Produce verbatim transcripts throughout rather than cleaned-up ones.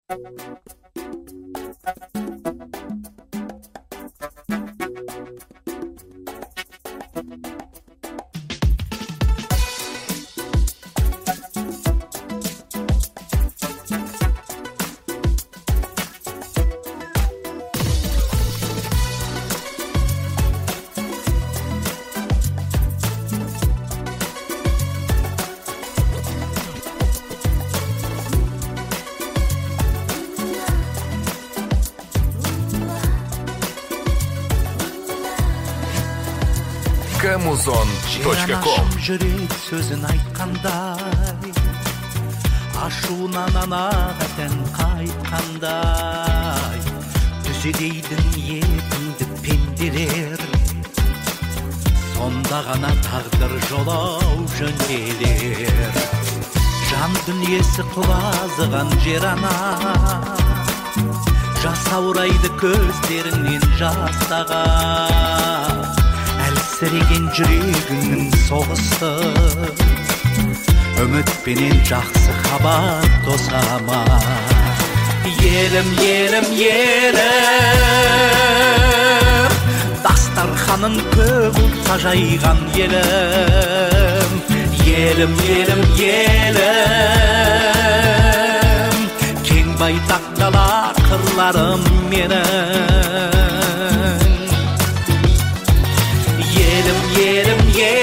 камузон точка ком. Жүрек сөзін айтқандай, ашуынан анаға тән қайтқандай, түзедейдің етіңді пенделер, сонда ғана тағдыр жолау жөнделер. Жан дүниесі құлазыған жер ана, жасаурайды көздеріңнен жастаға, әлсіреген жүрегіңнің соғысы, үмітпенен жақсы хабар тосама. Елім, елім, елім, дастарханын көп ұлтқа жайған елім. Елім, елім, елім, кең байтақ дала қырларым менің. Елім, елім,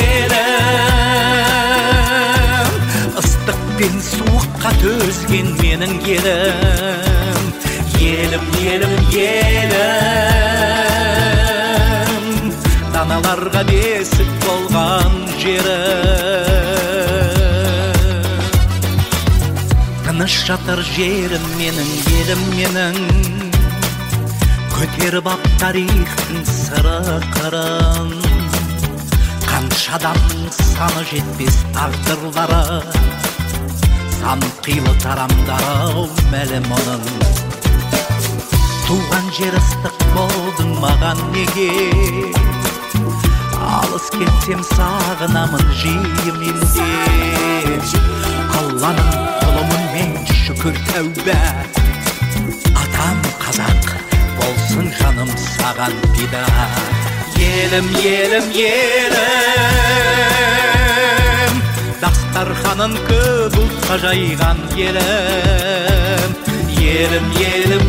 елім, ыстық пен суыққа төзген менің елім. Елім, елім, елім, даналарға бесік болған жерім. Тыныш жатыр жерім менің, елім менің, көтеріп ап тарихтың сыры қырын. Қанша адамның саны жетпес тағдырлары, сан қилы тарамдары мәлім оның. Туған жер ыстық болдың маған неге, алыс кетсем сағынамын жиі менде. Алланың құлымын мен шүкір тәубә, атам қазақ болсын жаным саған пида. Елім, елім, елім, дастарханын көп ұлтқа жайған елім. Елім, елім,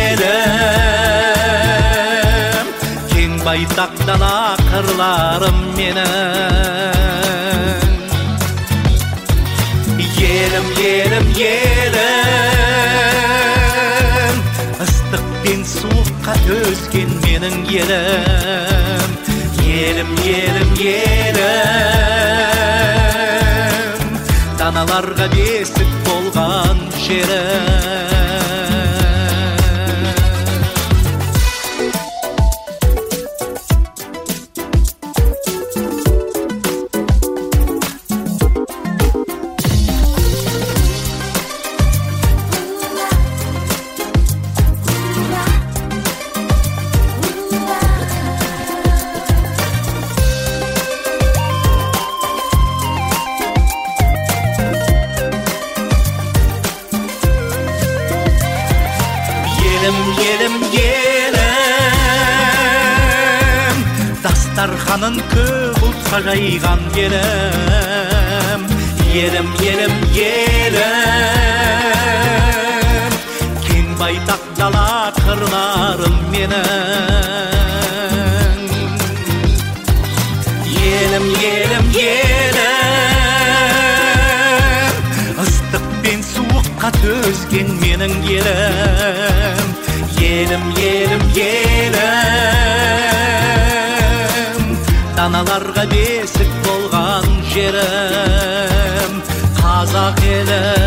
елім, кең байтақ дала қырларым менің. Елім, елім, елім, ыстық пен суыққа төзген менің елім. Елім, елім, елім, даналарға бесік болған жерім. Елім, елім, дастарханын көп ұлтқа жайған елім. Елім, елім, елім, кең байтақ дала қырларым менің. Елім, елім, елім, ыстық пен суыққа төзген менің елім. Елім, елім, елім, даналарға бесік болған жерім. Қазақ елім.